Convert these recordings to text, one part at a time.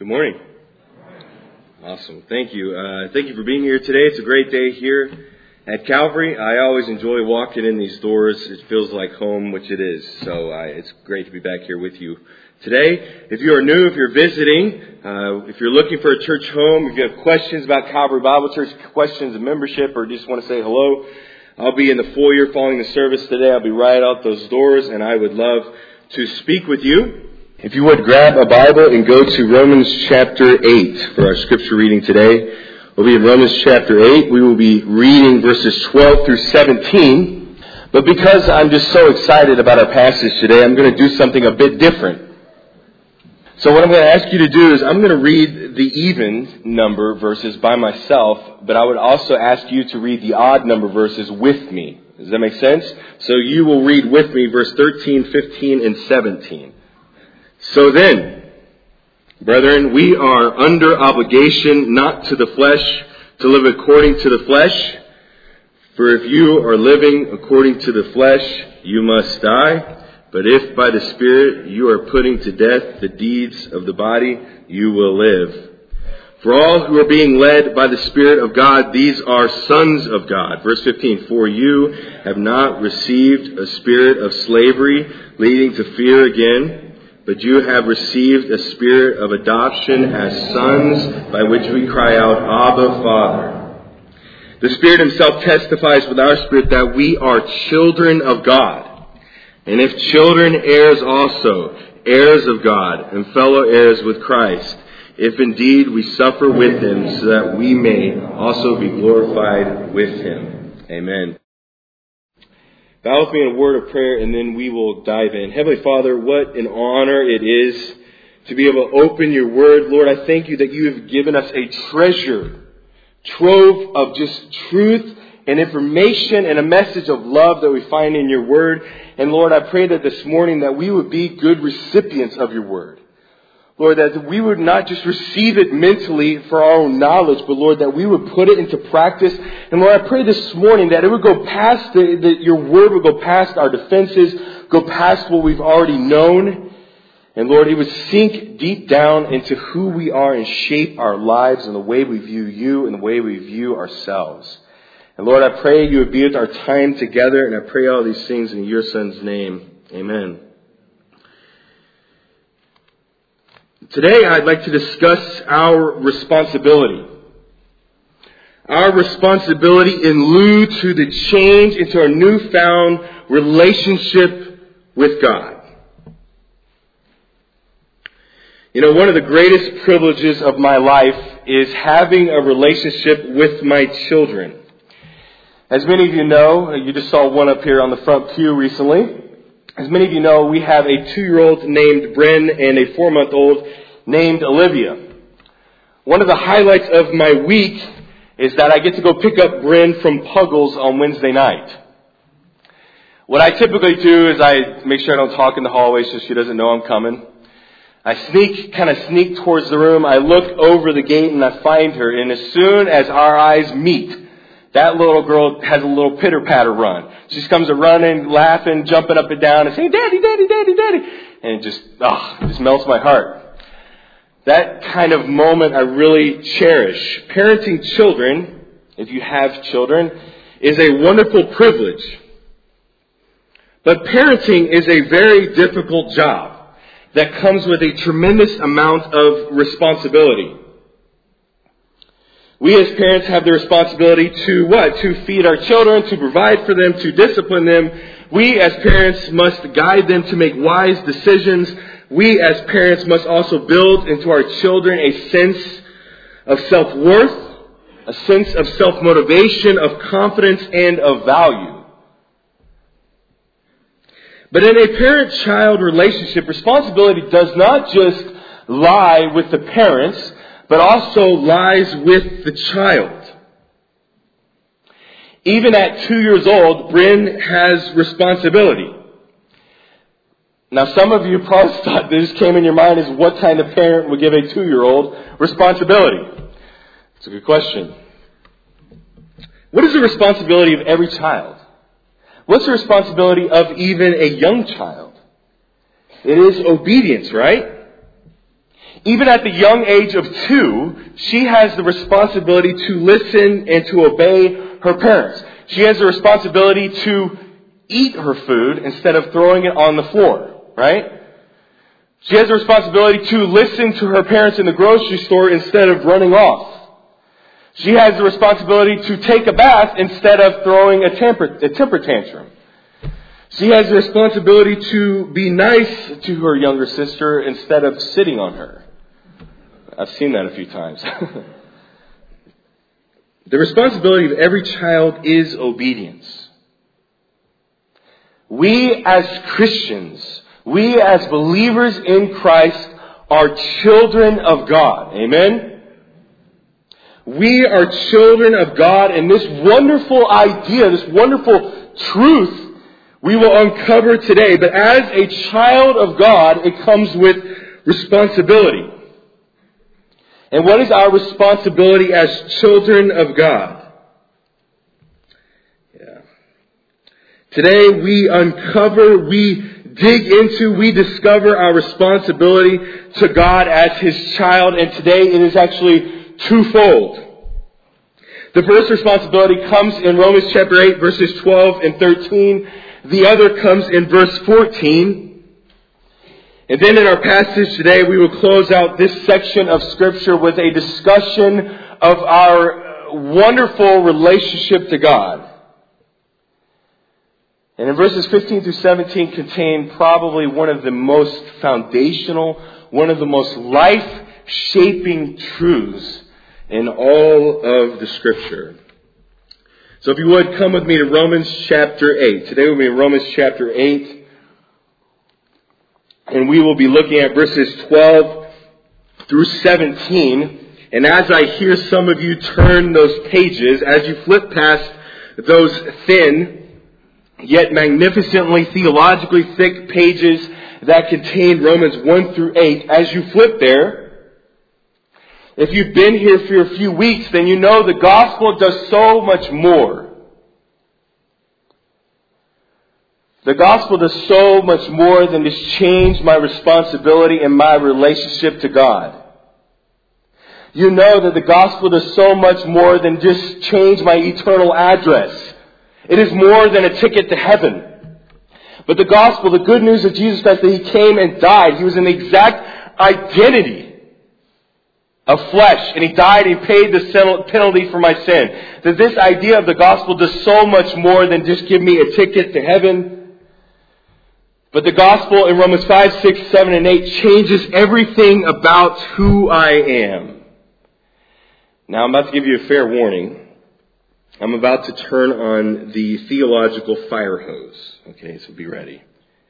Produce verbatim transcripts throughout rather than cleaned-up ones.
Good morning. Awesome. Thank you. Uh, thank you for being here today. It's a great day here at Calvary. I always enjoy walking in these doors. It feels like home, which it is. So uh, it's great to be back here with you today. If you are new, if you're visiting, uh, if you're looking for a church home, if you have questions about Calvary Bible Church, questions of membership, or just want to say hello, I'll be in the foyer following the service today. I'll be right out those doors, and I would love to speak with you. If you would grab a Bible and go to Romans chapter eight for our scripture reading today. We'll be in Romans chapter eight. We will be reading verses twelve through seventeen. But because I'm just so excited about our passage today, I'm going to do something a bit different. So what I'm going to ask you to do is I'm going to read the even number verses by myself, but I would also ask you to read the odd number verses with me. Does that make sense? So you will read with me verse thirteen, fifteen, and seventeen. So then, brethren, we are under obligation not to the flesh to live according to the flesh. For if you are living according to the flesh, you must die. But if by the Spirit you are putting to death the deeds of the body, you will live. For all who are being led by the Spirit of God, these are sons of God. Verse fifteen, for you have not received a spirit of slavery leading to fear again, but you have received a spirit of adoption as sons, by which we cry out, Abba, Father. The Spirit Himself testifies with our spirit that we are children of God. And if children, heirs also, heirs of God, and fellow heirs with Christ, if indeed we suffer with Him, so that we may also be glorified with Him. Amen. Bow with me in a word of prayer, and then we will dive in. Heavenly Father, what an honor it is to be able to open your word. Lord, I thank you that you have given us a treasure, trove of just truth and information and a message of love that we find in your word. And Lord, I pray that this morning that we would be good recipients of your word. Lord, that we would not just receive it mentally for our own knowledge, but Lord, that we would put it into practice. And Lord, I pray this morning that it would go past, the, the, your word would go past our defenses, go past what we've already known. And Lord, it would sink deep down into who we are and shape our lives and the way we view you and the way we view ourselves. And Lord, I pray you would be with our time together, and I pray all these things in your Son's name. Amen. Today, I'd like to discuss our responsibility. Our responsibility in lieu to the change into our newfound relationship with God. You know, one of the greatest privileges of my life is having a relationship with my children. As many of you know, you just saw one up here on the front pew recently. As many of you know, we have a two-year-old named Bryn and a four-month-old named Olivia. One of the highlights of my week is that I get to go pick up Bryn from Puggles on Wednesday night. What I typically do is I make sure I don't talk in the hallway so she doesn't know I'm coming. I sneak, kind of sneak towards the room. I look over the gate and I find her. And as soon as our eyes meet, that little girl has a little pitter-patter run. She just comes running, laughing, jumping up and down and saying, Daddy, Daddy, Daddy, Daddy. And it just, oh, it just melts my heart. That kind of moment I really cherish. Parenting children, if you have children, is a wonderful privilege. But parenting is a very difficult job that comes with a tremendous amount of responsibility. We as parents have the responsibility to what? To feed our children, to provide for them, to discipline them. We as parents must guide them to make wise decisions. We as parents must also build into our children a sense of self-worth, a sense of self-motivation, of confidence, and of value. But in a parent-child relationship, responsibility does not just lie with the parents, but also lies with the child. Even at two years old, Bryn has responsibility. Now, some of you probably thought this came in your mind is what kind of parent would give a two-year-old responsibility? It's a good question. What is the responsibility of every child? What's the responsibility of even a young child? It is obedience, right? Even at the young age of two, she has the responsibility to listen and to obey her parents. She has the responsibility to eat her food instead of throwing it on the floor, right? She has the responsibility to listen to her parents in the grocery store instead of running off. She has the responsibility to take a bath instead of throwing a temper, a temper tantrum. She has the responsibility to be nice to her younger sister instead of sitting on her. I've seen that a few times. The responsibility of every child is obedience. We as Christians, we as believers in Christ are children of God. Amen? We are children of God, and this wonderful idea, this wonderful truth, we will uncover today. But as a child of God, it comes with responsibility. And what is our responsibility as children of God? Yeah. Today we uncover, we dig into, we discover our responsibility to God as His child. And today it is actually twofold. The first responsibility comes in Romans chapter eight, verses twelve and thirteen. The other comes in verse fourteen. And then in our passage today, we will close out this section of Scripture with a discussion of our wonderful relationship to God. And in verses fifteen through seventeen contain probably one of the most foundational, one of the most life-shaping truths in all of the Scripture. So if you would, come with me to Romans chapter eight. Today we'll be in Romans chapter eight. And we will be looking at verses twelve through seventeen. And as I hear some of you turn those pages, as you flip past those thin, yet magnificently theologically thick pages that contain Romans one through eight, as you flip there, if you've been here for a few weeks, then you know the gospel does so much more. The gospel does so much more than just change my responsibility and my relationship to God. You know that the gospel does so much more than just change my eternal address. It is more than a ticket to heaven. But the gospel, the good news of Jesus Christ, that He came and died. He was an exact identity of flesh, and He died and He paid the penalty for my sin. That this idea of the gospel does so much more than just give me a ticket to heaven. But the gospel in Romans five, six, seven, and eight changes everything about who I am. Now I'm about to give you a fair warning. I'm about to turn on the theological fire hose. Okay, so be ready.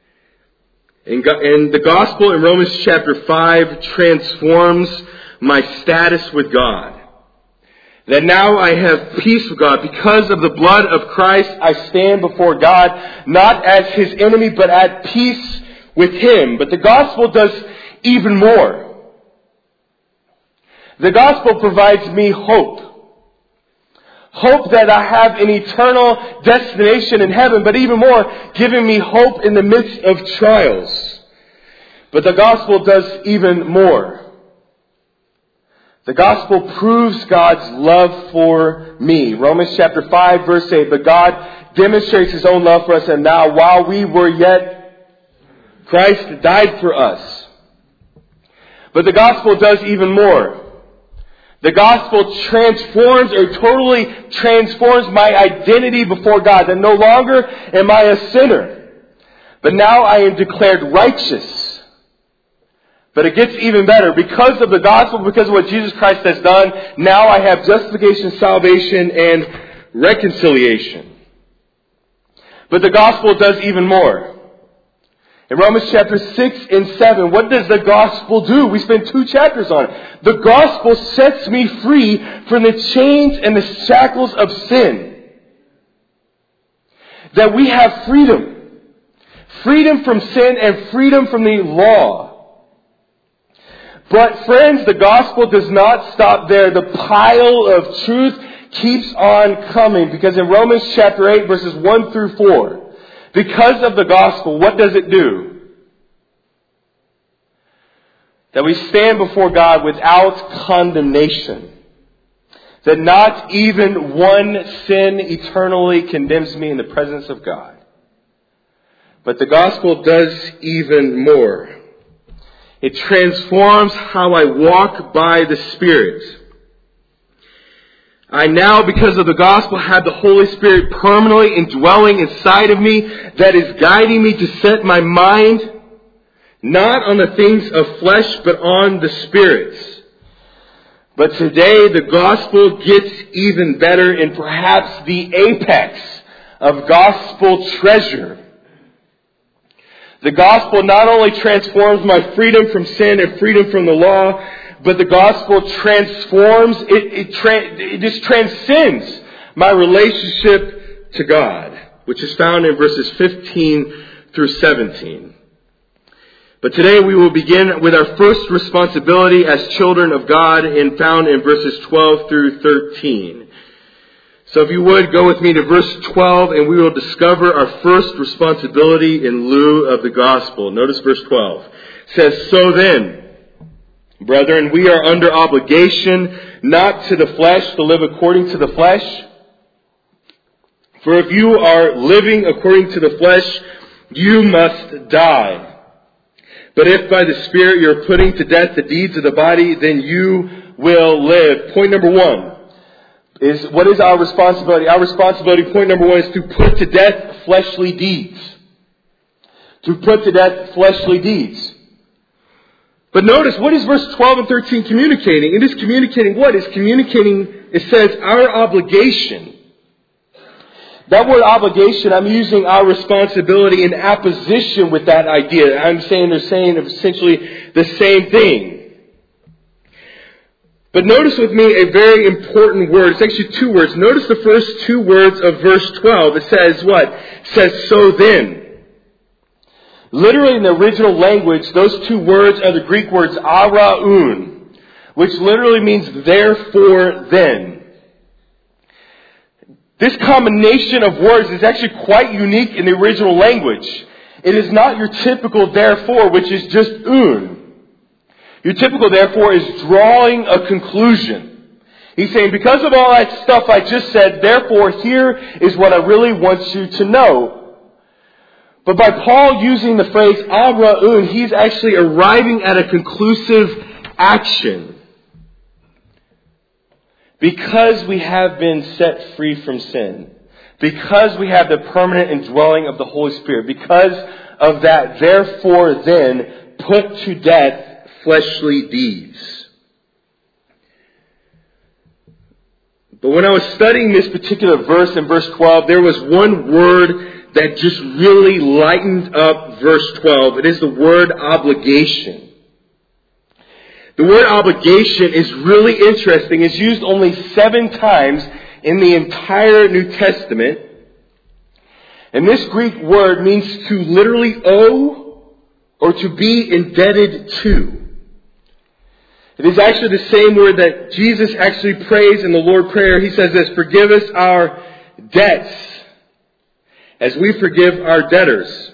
And the gospel in Romans chapter five transforms my status with God. That now I have peace with God. Because of the blood of Christ, I stand before God, not as His enemy, but at peace with Him. But the gospel does even more. The gospel provides me hope. Hope that I have an eternal destination in heaven, but even more, giving me hope in the midst of trials. But the gospel does even more. The gospel proves God's love for me. Romans chapter five, verse eight. But God demonstrates His own love for us, and now while we were yet, Christ died for us. But the gospel does even more. The gospel transforms or totally transforms my identity before God. That no longer am I a sinner, but now I am declared righteous. But it gets even better. Because of the gospel, because of what Jesus Christ has done, now I have justification, salvation, and reconciliation. But the gospel does even more. In Romans chapter six and seven, what does the gospel do? We spend two chapters on it. The gospel sets me free from the chains and the shackles of sin. That we have freedom. Freedom from sin and freedom from the law. But friends, the gospel does not stop there. The pile of truth keeps on coming. Because in Romans chapter eight, verses one through four, because of the gospel, what does it do? that we stand before God without condemnation. That not even one sin eternally condemns me in the presence of God. But the gospel does even more. It transforms how I walk by the Spirit. I now, because of the gospel, have the Holy Spirit permanently indwelling inside of me that is guiding me to set my mind not on the things of flesh, but on the Spirit. But today, the gospel gets even better in perhaps the apex of gospel treasure. The gospel not only transforms my freedom from sin and freedom from the law, but the gospel transforms, it, it, tra- it just transcends my relationship to God, which is found in verses fifteen through seventeen. But today we will begin with our first responsibility as children of God, and found in verses twelve through thirteen. So if you would, go with me to verse twelve, and we will discover our first responsibility in lieu of the gospel. Notice verse twelve. It says, "So then, brethren, we are under obligation not to the flesh to live according to the flesh. For if you are living according to the flesh, you must die. But if by the Spirit you are putting to death the deeds of the body, then you will live." Point number one is, what is our responsibility? Our responsibility, point number one, is to put to death fleshly deeds. To put to death fleshly deeds. But notice, what is verse twelve and thirteen communicating? It is communicating what? It's communicating, it says, our obligation. That word obligation, I'm using our responsibility in apposition with that idea. I'm saying they're saying essentially the same thing. But notice with me a very important word. It's actually two words. Notice the first two words of verse twelve. It says what? It says, "So then." Literally in the original language, those two words are the Greek words araun, which literally means therefore then. This combination of words is actually quite unique in the original language. It is not your typical therefore, which is just un. Your typical therefore is drawing a conclusion. He's saying, because of all that stuff I just said, therefore here is what I really want you to know. But by Paul using the phrase abraun, he's actually arriving at a conclusive action. Because we have been set free from sin, because we have the permanent indwelling of the Holy Spirit, because of that, therefore then, put to death fleshly deeds. But when I was studying this particular verse in verse twelve, there was one word that just really lightened up verse twelve. It is the word obligation. The word obligation is really interesting. It's used only seven times in the entire New Testament. And this Greek word means to literally owe or to be indebted to. It is actually the same word that Jesus actually prays in the Lord's Prayer. He says this, "Forgive us our debts as we forgive our debtors."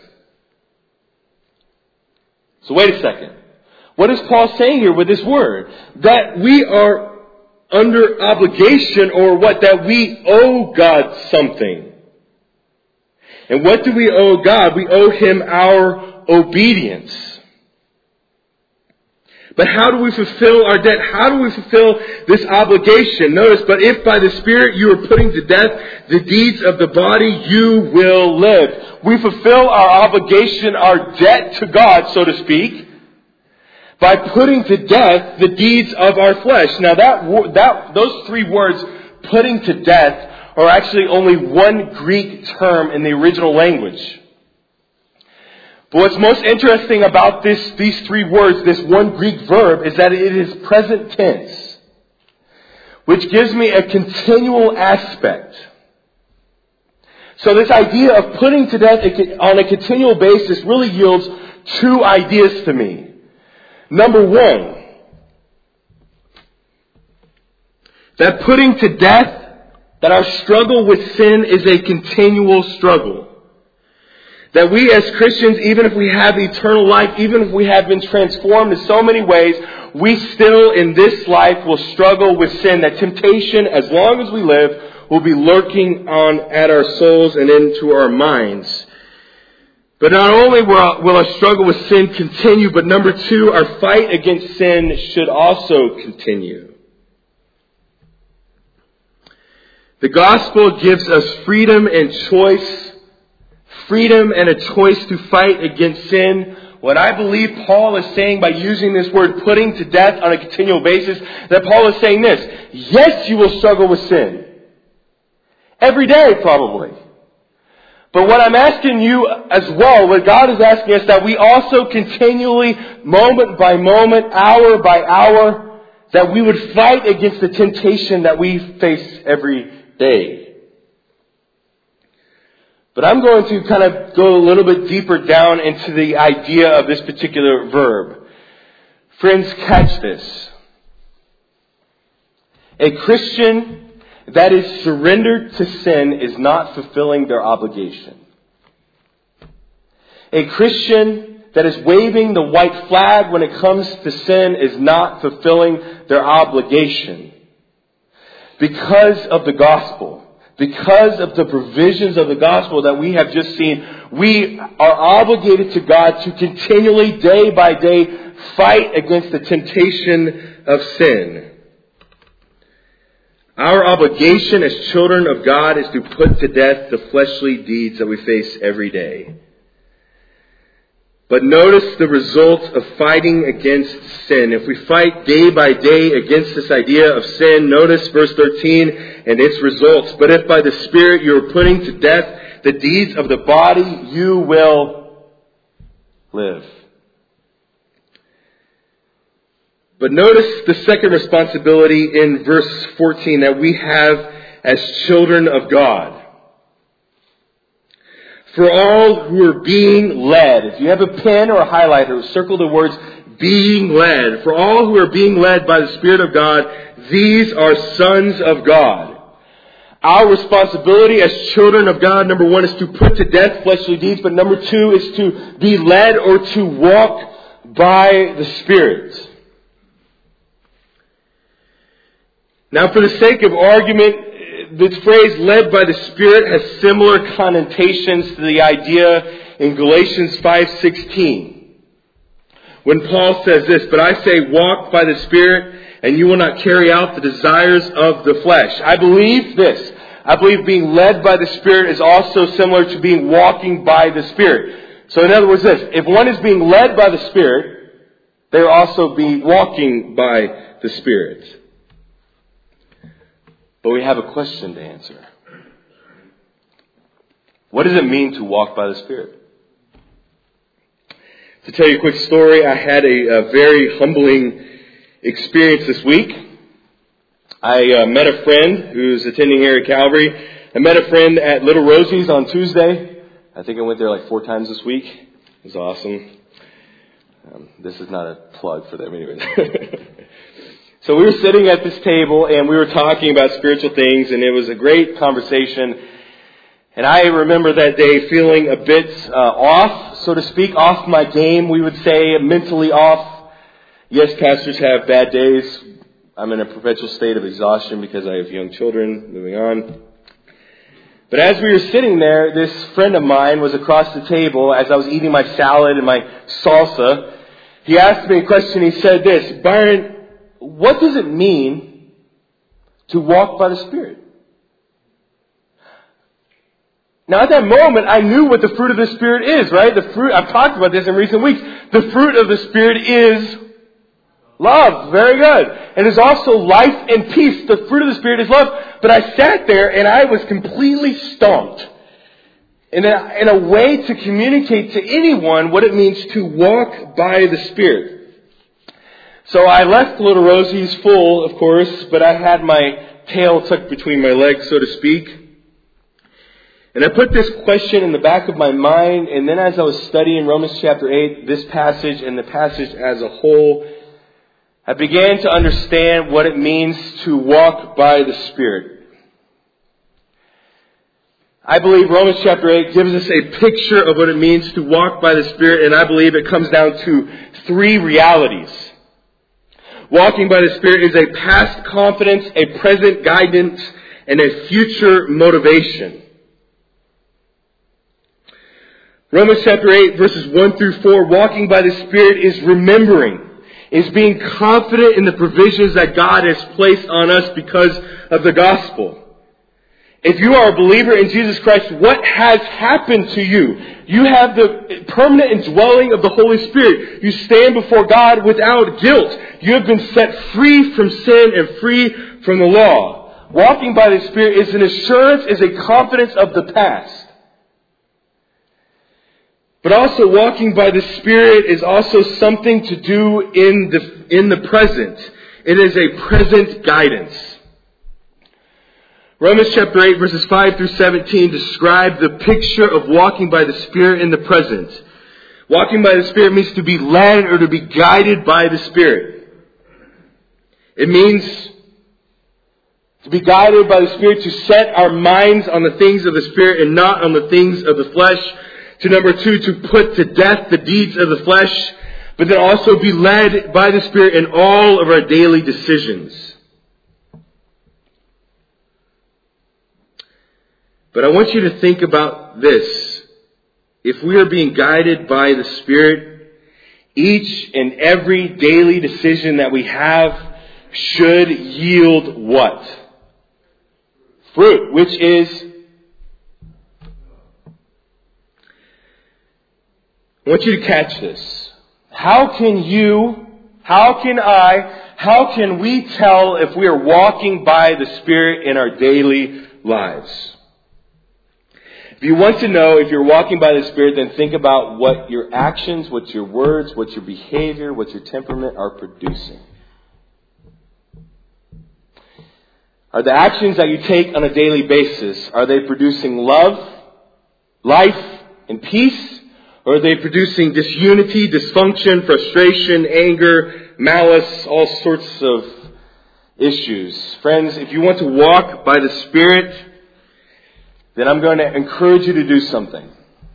So wait a second. What is Paul saying here with this word? That we are under obligation, or what? That we owe God something. And what do we owe God? We owe Him our obedience. But how do we fulfill our debt? How do we fulfill this obligation? Notice, but if by the Spirit you are putting to death the deeds of the body, you will live. We fulfill our obligation, our debt to God, so to speak, by putting to death the deeds of our flesh. Now that, that, those three words, putting to death, are actually only one Greek term in the original language. But what's most interesting about this, these three words, this one Greek verb, is that it is present tense, which gives me a continual aspect. So this idea of putting to death on a continual basis really yields two ideas to me. Number one, that putting to death, that our struggle with sin is a continual struggle. That we as Christians, even if we have eternal life, even if we have been transformed in so many ways, we still in this life will struggle with sin. That temptation, as long as we live, will be lurking on at our souls and into our minds. But not only will, will our struggle with sin continue, but number two, our fight against sin should also continue. The gospel gives us freedom and choice, freedom and a choice to fight against sin. What I believe Paul is saying by using this word putting to death on a continual basis, that Paul is saying this: yes, you will struggle with sin. Every day, probably. But what I'm asking you as well, what God is asking us, that we also continually, moment by moment, hour by hour, that we would fight against the temptation that we face every day. But I'm going to kind of go a little bit deeper down into the idea of this particular verb. Friends, catch this. A Christian that is surrendered to sin is not fulfilling their obligation. A Christian that is waving the white flag when it comes to sin is not fulfilling their obligation. Because of the gospel, because of the provisions of the gospel that we have just seen, we are obligated to God to continually, day by day, fight against the temptation of sin. Our obligation as children of God is to put to death the fleshly deeds that we face every day. But notice the result of fighting against sin. If we fight day by day against this idea of sin, notice verse thirteen and its results. But if by the Spirit you are putting to death the deeds of the body, you will live. But notice the second responsibility in verse fourteen that we have as children of God. For all who are being led. If you have a pen or a highlighter, circle the words being led. For all who are being led by the Spirit of God, these are sons of God. Our responsibility as children of God, number one, is to put to death fleshly deeds. But number two is to be led or to walk by the Spirit. Now, for the sake of argument, this phrase, led by the Spirit, has similar connotations to the idea in Galatians five sixteen. When Paul says this, but I say walk by the Spirit, and you will not carry out the desires of the flesh. I believe this. I believe being led by the Spirit is also similar to being walking by the Spirit. So in other words this, if one is being led by the Spirit, they will also be walking by the Spirit. But we have a question to answer. What does it mean to walk by the Spirit? To tell you a quick story, I had a, a very humbling experience this week. I uh, met a friend who's attending here at Calvary. I met a friend at Little Rosie's on Tuesday. I think I went there like four times this week. It was awesome. Um, this is not a plug for them anyways. So we were sitting at this table and we were talking about spiritual things, and it was a great conversation. And I remember that day feeling a bit uh, off, so to speak, off my game, we would say, mentally off. Yes, pastors have bad days. I'm in a perpetual state of exhaustion because I have young children. Moving on. But as we were sitting there, this friend of mine was across the table as I was eating my salad and my salsa. He asked me a question. He said this, Byron, what does it mean to walk by the Spirit? Now at that moment, I knew what the fruit of the Spirit is, right? The fruit, I've talked about this in recent weeks. The fruit of the Spirit is love. Very good. And it's also life and peace. The fruit of the Spirit is love. But I sat there and I was completely stumped in a, in a way to communicate to anyone what it means to walk by the Spirit. So I left Little Rosie's full, of course, but I had my tail tucked between my legs, so to speak. And I put this question in the back of my mind, and then as I was studying Romans chapter eight, this passage and the passage as a whole, I began to understand what it means to walk by the Spirit. I believe Romans chapter eight gives us a picture of what it means to walk by the Spirit, and I believe it comes down to three realities. Walking by the Spirit is a past confidence, a present guidance, and a future motivation. Romans chapter eight, verses one through four, walking by the Spirit is remembering, is being confident in the provisions that God has placed on us because of the gospel. If you are a believer in Jesus Christ, what has happened to you? You have the permanent indwelling of the Holy Spirit. You stand before God without guilt. You have been set free from sin and free from the law. Walking by the Spirit is an assurance, is a confidence of the past. But also walking by the Spirit is also something to do in the, in the present. It is a present guidance. Romans chapter eight, verses five through seventeen describe the picture of walking by the Spirit in the present. Walking by the Spirit means to be led or to be guided by the Spirit. It means to be guided by the Spirit, to set our minds on the things of the Spirit and not on the things of the flesh. To number two, to put to death the deeds of the flesh, but then also be led by the Spirit in all of our daily decisions. But I want you to think about this. If we are being guided by the Spirit, each and every daily decision that we have should yield what? Fruit, which is... I want you to catch this. How can you, how can I, how can we tell if we are walking by the Spirit in our daily lives? If you want to know if you're walking by the Spirit, then think about what your actions, what your words, what your behavior, what your temperament are producing. Are the actions that you take on a daily basis, are they producing love, life, and peace? Or are they producing disunity, dysfunction, frustration, anger, malice, all sorts of issues? Friends, if you want to walk by the Spirit, then I'm going to encourage you to do something.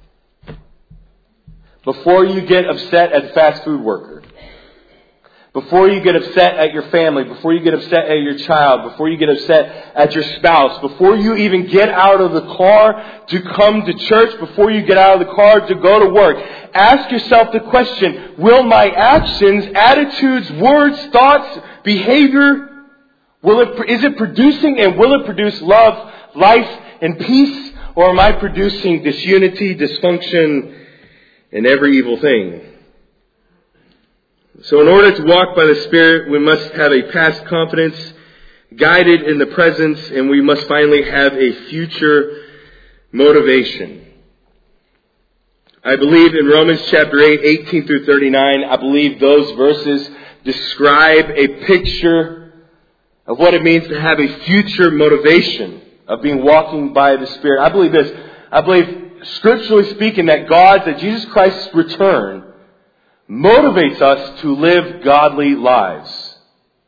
Before you get upset at the fast food worker, before you get upset at your family, before you get upset at your child, before you get upset at your spouse, before you even get out of the car to come to church, before you get out of the car to go to work, ask yourself the question, will my actions, attitudes, words, thoughts, behavior, will it, is it producing and will it produce love, life, and peace? Or am I producing disunity, dysfunction, and every evil thing? So in order to walk by the Spirit, we must have a past confidence, guided in the present, and we must finally have a future motivation. I believe in Romans chapter eight, eighteen through thirty-nine, I believe those verses describe a picture of what it means to have a future motivation of being walking by the Spirit. I believe this. I believe, scripturally speaking, that God, that Jesus Christ's return motivates us to live godly lives.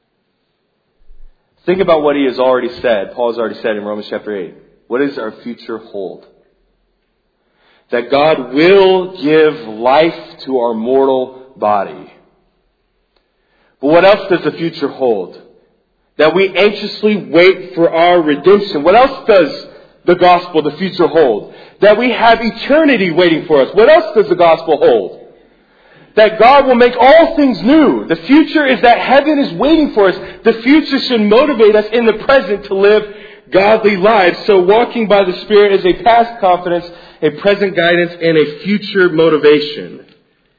Think about what he has already said. Paul has already said in Romans chapter eight. What does our future hold? That God will give life to our mortal body. But what else does the future hold? That we anxiously wait for our redemption. What else does the gospel, the future, hold? That we have eternity waiting for us. What else does the gospel hold? That God will make all things new. The future is that heaven is waiting for us. The future should motivate us in the present to live godly lives. So walking by the Spirit is a past confidence, a present guidance, and a future motivation.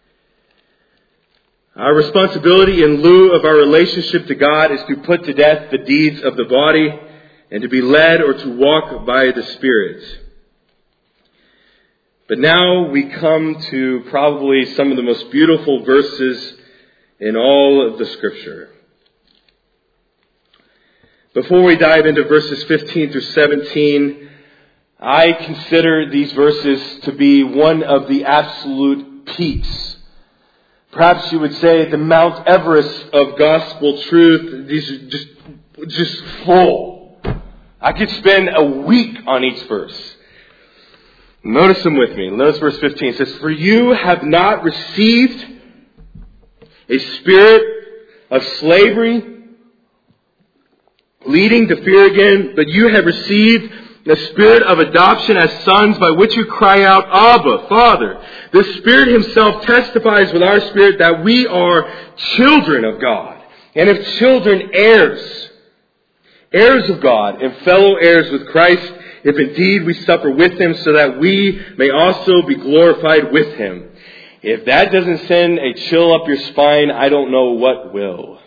Our responsibility in lieu of our relationship to God is to put to death the deeds of the body and to be led or to walk by the Spirit. But now we come to probably some of the most beautiful verses in all of the Scripture. Before we dive into verses fifteen through seventeen, I consider these verses to be one of the absolute peaks. Perhaps you would say the Mount Everest of gospel truth. These are just, just full. I could spend a week on each verse. Notice them with me. Notice verse fifteen. It says, "For you have not received a spirit of slavery, leading to fear again, but you have received the spirit of adoption as sons, by which you cry out, Abba, Father. The Spirit Himself testifies with our spirit that we are children of God. And if children, heirs, heirs of God, and fellow heirs with Christ, if indeed we suffer with Him, so that we may also be glorified with Him." If that doesn't send a chill up your spine, I don't know what will.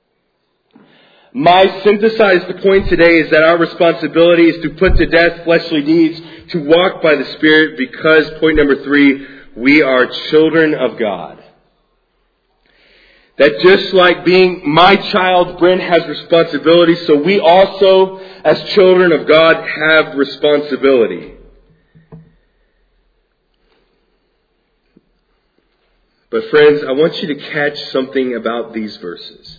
My synthesized point today is that our responsibility is to put to death fleshly deeds, to walk by the Spirit, because, point number three, we are children of God. That just like being my child, Bryn has responsibility, so we also, as children of God, have responsibility. But friends, I want you to catch something about these verses.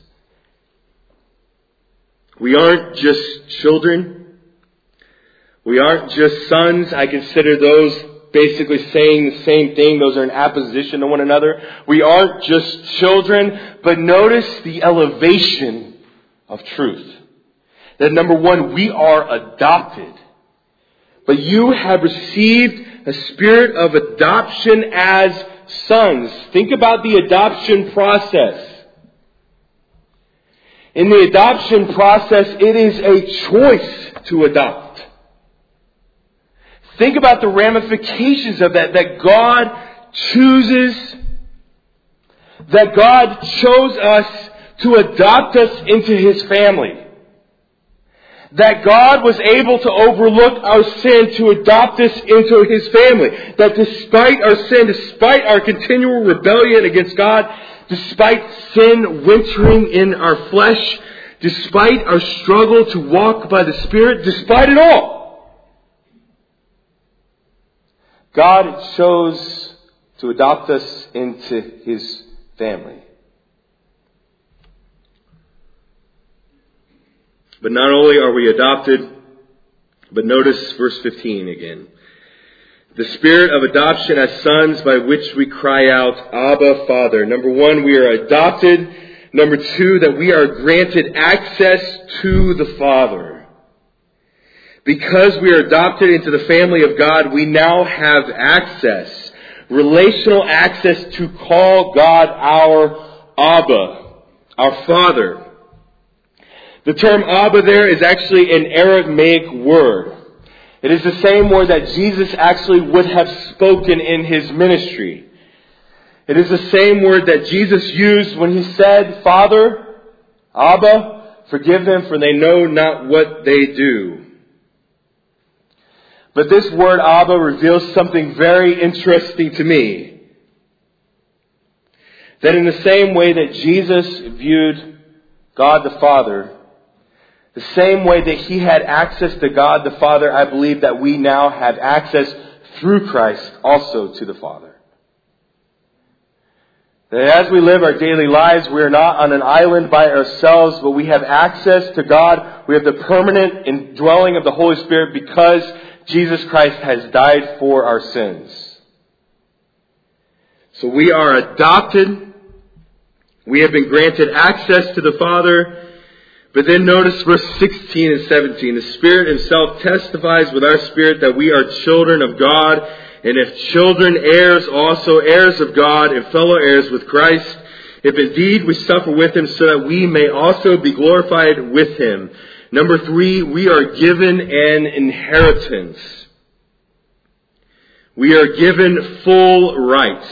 We aren't just children. We aren't just sons. I consider those basically saying the same thing. Those are in opposition to one another. We aren't just children, but notice the elevation of truth. That number one, we are adopted. But you have received a spirit of adoption as sons. Think about the adoption process. In the adoption process, it is a choice to adopt. Think about the ramifications of that, that God chooses, that God chose us to adopt us into His family. That God was able to overlook our sin to adopt us into His family. That despite our sin, despite our continual rebellion against God, despite sin wintering in our flesh, despite our struggle to walk by the Spirit, despite it all, God chose to adopt us into His family. But not only are we adopted, but notice verse fifteen again. The spirit of adoption as sons, by which we cry out, Abba, Father. Number one, we are adopted. Number two, that we are granted access to the Father. Because we are adopted into the family of God, we now have access, relational access to call God our Abba, our Father. The term Abba there is actually an Aramaic word. It is the same word that Jesus actually would have spoken in His ministry. It is the same word that Jesus used when He said, Father, Abba, forgive them, for they know not what they do. But this word Abba reveals something very interesting to me. That in the same way that Jesus viewed God the Father, the same way that He had access to God the Father, I believe that we now have access through Christ also to the Father. That as we live our daily lives, we are not on an island by ourselves, but we have access to God. We have the permanent indwelling of the Holy Spirit because Jesus Christ has died for our sins. So we are adopted. We have been granted access to the Father. But then notice verse sixteen and seventeen. The Spirit Himself testifies with our spirit that we are children of God. And if children, heirs, also heirs of God and fellow heirs with Christ. If indeed we suffer with Him, so that we may also be glorified with Him. Number three, we are given an inheritance. We are given full rights.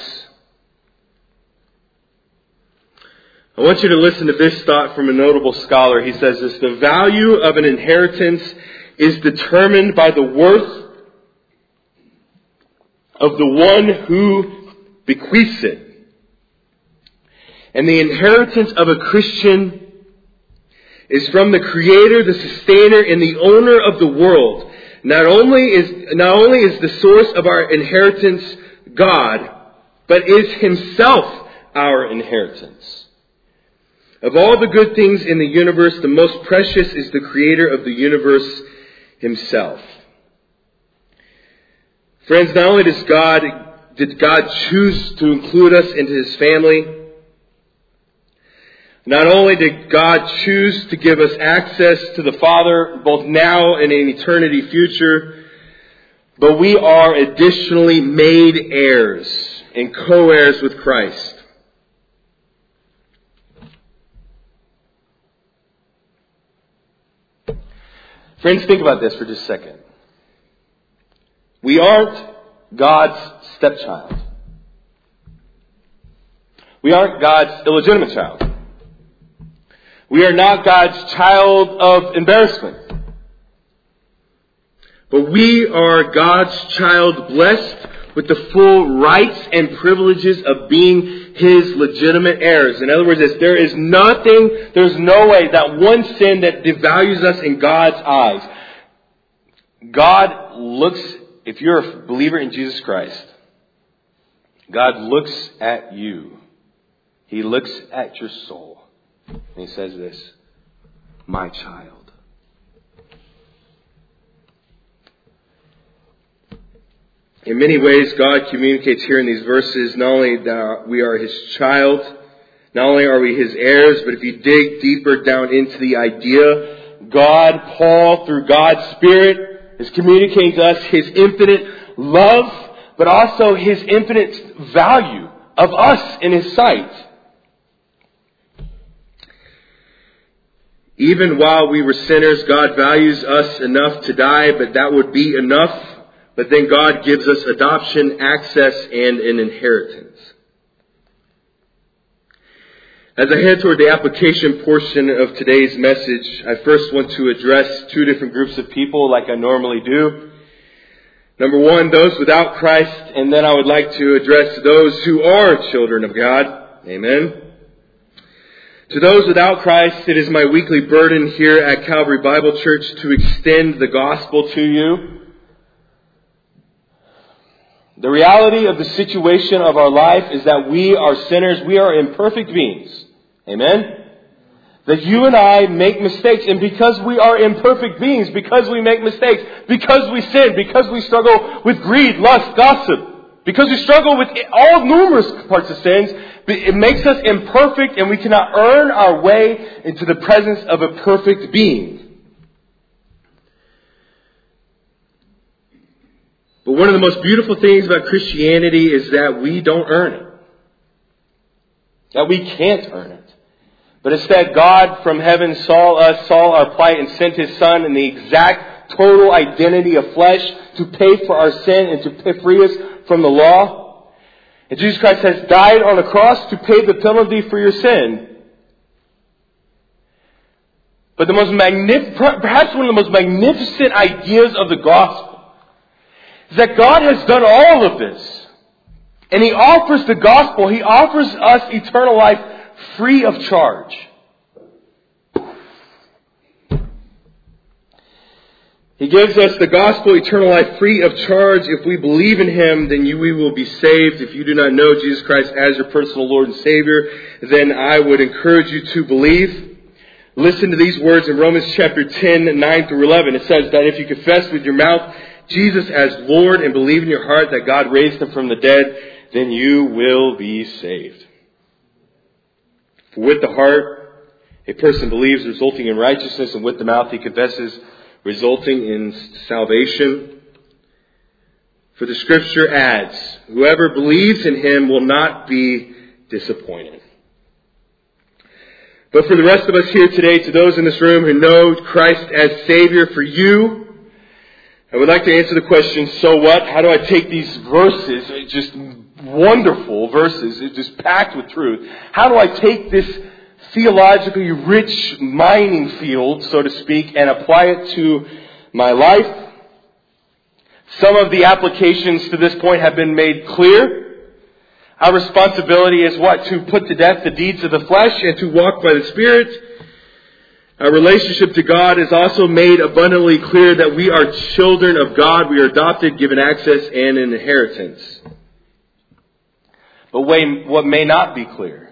I want you to listen to this thought from a notable scholar. He says this: the value of an inheritance is determined by the worth of the one who bequeaths it. And the inheritance of a Christian is from the Creator, the Sustainer, and the Owner of the world. Not only is, not only is the source of our inheritance God, but is Himself our inheritance. Of all the good things in the universe, the most precious is the Creator of the universe Himself. Friends, not only does God, did God choose to include us into His family, not only did God choose to give us access to the Father, both now and in eternity future, but we are additionally made heirs and co-heirs with Christ. Friends, think about this for just a second. We aren't God's stepchild. We aren't God's illegitimate child. We are not God's child of embarrassment. But we are God's child blessed with the full rights and privileges of being His legitimate heirs. In other words, there is nothing, there's no way that one sin that devalues us in God's eyes. God looks, if you're a believer in Jesus Christ, God looks at you. He looks at your soul. And He says this, my child. In many ways, God communicates here in these verses not only that we are His child, not only are we His heirs, but if you dig deeper down into the idea, God, Paul, through God's Spirit, is communicating to us His infinite love, but also His infinite value of us in His sight. Even while we were sinners, God values us enough to die, but that would be enough. But then God gives us adoption, access, and an inheritance. As I head toward the application portion of today's message, I first want to address two different groups of people like I normally do. Number one, those without Christ, and then I would like to address those who are children of God. Amen. To those without Christ, it is my weekly burden here at Calvary Bible Church to extend the gospel to you. The reality of the situation of our life is that we are sinners. We are imperfect beings. Amen? That you and I make mistakes. And because we are imperfect beings, because we make mistakes, because we sin, because we struggle with greed, lust, gossip, because we struggle with all numerous parts of sins, it makes us imperfect and we cannot earn our way into the presence of a perfect being. But one of the most beautiful things about Christianity is that we don't earn it. That we can't earn it. But instead, God from heaven saw us, saw our plight, and sent His Son in the exact total identity of flesh to pay for our sin and to free us from the law. And Jesus Christ has died on the cross to pay the penalty for your sin. But the most magnif- perhaps one of the most magnificent ideas of the gospel is that God has done all of this. And He offers the gospel. He offers us eternal life free of charge. He gives us the gospel, eternal life free of charge. If we believe in Him, then you, we will be saved. If you do not know Jesus Christ as your personal Lord and Savior, then I would encourage you to believe. Listen to these words in Romans chapter ten, nine through eleven. It says that if you confess with your mouth Jesus as Lord and believe in your heart that God raised Him from the dead, then you will be saved. For with the heart a person believes, resulting in righteousness, and with the mouth he confesses, resulting in salvation. For the Scripture adds, whoever believes in Him will not be disappointed. But for the rest of us here today, to those in this room who know Christ as Savior, for you, I would like to answer the question, so what? How do I take these verses, just wonderful verses, just packed with truth. How do I take this theologically rich mining field, so to speak, and apply it to my life? Some of the applications to this point have been made clear. Our responsibility is what? To put to death the deeds of the flesh and to walk by the Spirit. Our relationship to God is also made abundantly clear that we are children of God. We are adopted, given access, and an inheritance. But what may not be clear,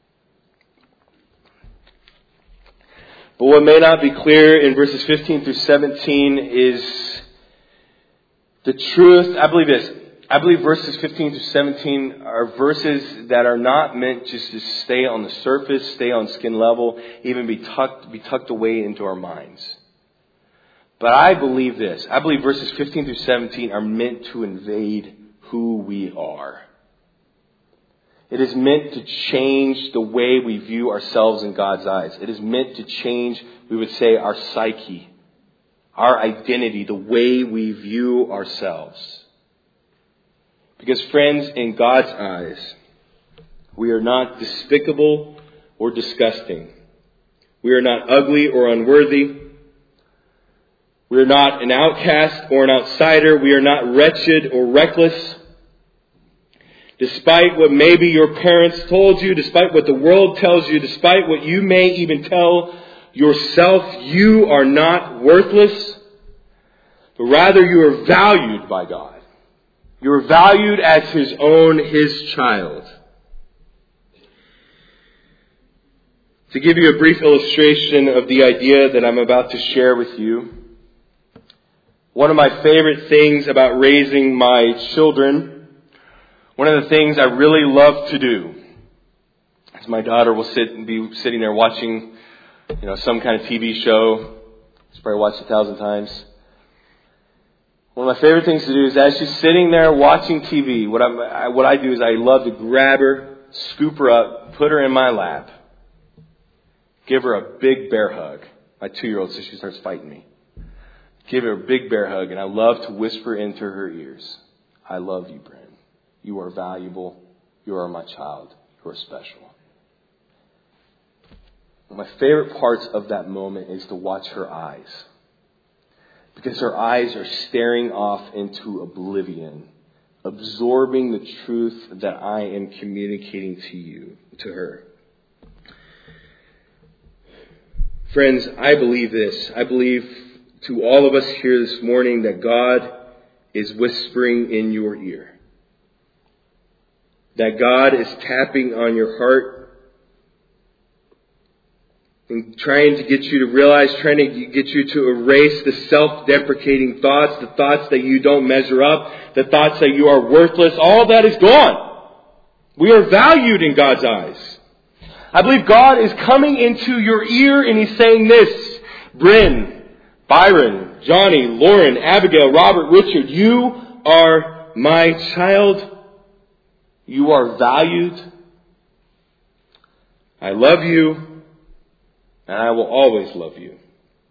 but what may not be clear in verses fifteen through seventeen is The truth, I believe this. I believe verses fifteen through seventeen are verses that are not meant just to stay on the surface, stay on skin level, even be tucked, be tucked away into our minds. But I believe this. I believe verses fifteen through seventeen are meant to invade who we are. It is meant to change the way we view ourselves in God's eyes. It is meant to change, we would say, our psyche, our identity, the way we view ourselves. Because friends, in God's eyes, we are not despicable or disgusting. We are not ugly or unworthy. We are not an outcast or an outsider. We are not wretched or reckless. Despite what maybe your parents told you, despite what the world tells you, despite what you may even tell yourself, you are not worthless, but rather you are valued by God. You are valued as His own, His child. To give you a brief illustration of the idea that I'm about to share with you, one of my favorite things about raising my children, one of the things I really love to do, is my daughter will sit and be sitting there watching, you know, some kind of T V show. She's probably watched it a thousand times. One of my favorite things to do is as she's sitting there watching T V, what I what I do is I love to grab her, scoop her up, put her in my lap, give her a big bear hug. My two-year-old, so she starts fighting me. Give her a big bear hug, and I love to whisper into her ears, "I love you, Bryn. You are valuable. You are my child. You are special." One of my favorite parts of that moment is to watch her eyes. Because her eyes are staring off into oblivion, absorbing the truth that I am communicating to you, to her. Friends, I believe this. I believe to all of us here this morning that God is whispering in your ear. That God is tapping on your heart and trying to get you to realize, trying to get you to erase the self-deprecating thoughts, the thoughts that you don't measure up, the thoughts that you are worthless. All that is gone. We are valued in God's eyes. I believe God is coming into your ear and He's saying this: Bryn, Byron, Johnny, Lauren, Abigail, Robert, Richard, you are my child. You are valued. I love you, and I will always love you.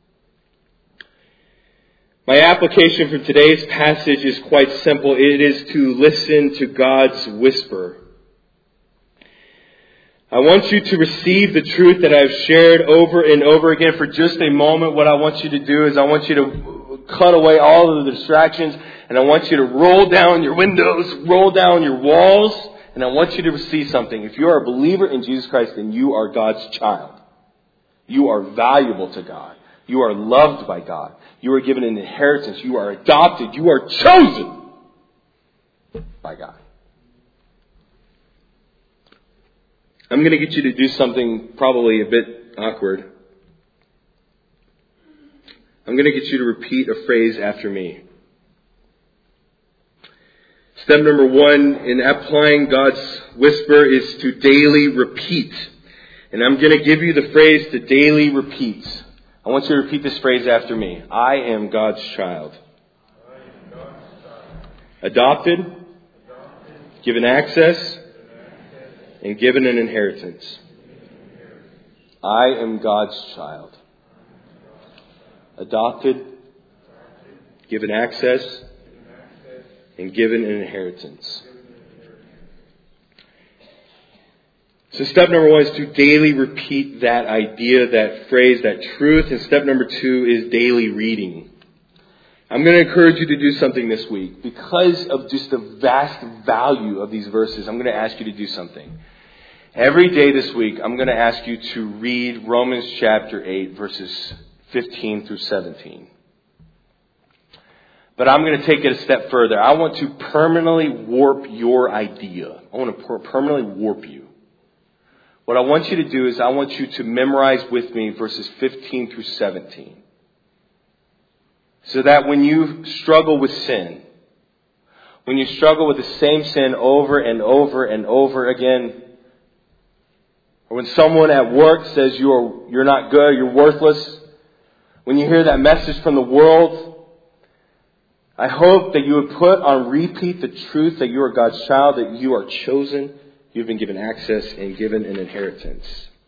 My application for today's passage is quite simple. It is to listen to God's whisper. I want you to receive the truth that I've shared over and over again. For just a moment, what I want you to do is I want you to cut away all of the distractions, and I want you to roll down your windows, roll down your walls, and I want you to receive something. If you are a believer in Jesus Christ, then you are God's child. You are valuable to God. You are loved by God. You are given an inheritance. You are adopted. You are chosen by God. I'm going to get you to do something probably a bit awkward. I'm going to get you to repeat a phrase after me. Step number one in applying God's whisper is to daily repeat. And I'm going to give you the phrase to daily repeat. I want you to repeat this phrase after me. I am God's child. I am God's child. Adopted, Adopted, given access, given access, and given an inheritance. I am God's child. Adopted, given access, and given an inheritance. So step number one is to daily repeat that idea, that phrase, that truth. And step number two is daily reading. I'm going to encourage you to do something this week. Because of just the vast value of these verses, I'm going to ask you to do something. Every day this week, I'm going to ask you to read Romans chapter eight, verses fifteen through seventeen. But I'm going to take it a step further. I want to permanently warp your idea. I want to permanently warp you. What I want you to do is I want you to memorize with me verses fifteen through seventeen. So that when you struggle with sin, When you struggle with the same sin over and over and over again. Or when someone at work says you're, you're not good, you're worthless. When you hear that message from the world, I hope that you would put on repeat the truth that you are God's child, that you are chosen, you've been given access and given an inheritance.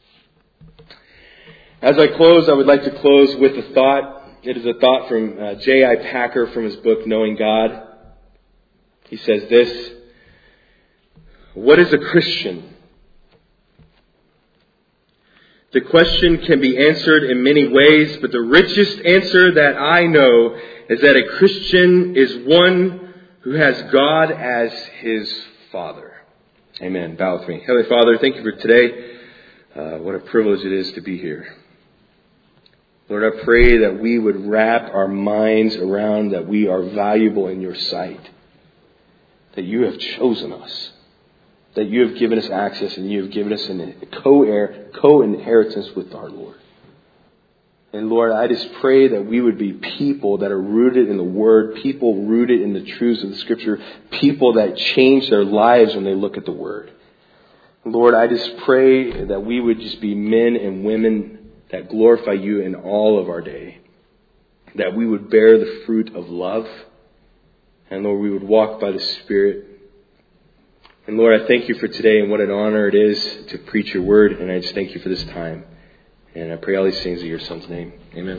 As I close, I would like to close with a thought. It is a thought from uh, J I Packer from his book, Knowing God. He says this: what is a Christian? The question can be answered in many ways, but the richest answer that I know is that a Christian is one who has God as his Father. Amen. Bow with me. Heavenly Father, thank you for today. Uh, what a privilege it is to be here. Lord, I pray that we would wrap our minds around that we are valuable in your sight. That you have chosen us. That you have given us access and you have given us a co-heir, co-inheritance with our Lord. And Lord, I just pray that we would be people that are rooted in the Word, people rooted in the truths of the Scripture, people that change their lives when they look at the Word. Lord, I just pray that we would just be men and women that glorify you in all of our day. That we would bear the fruit of love. And Lord, we would walk by the Spirit. And Lord, I thank you for today and what an honor it is to preach your word. And I just thank you for this time. And I pray all these things in your Son's name. Amen.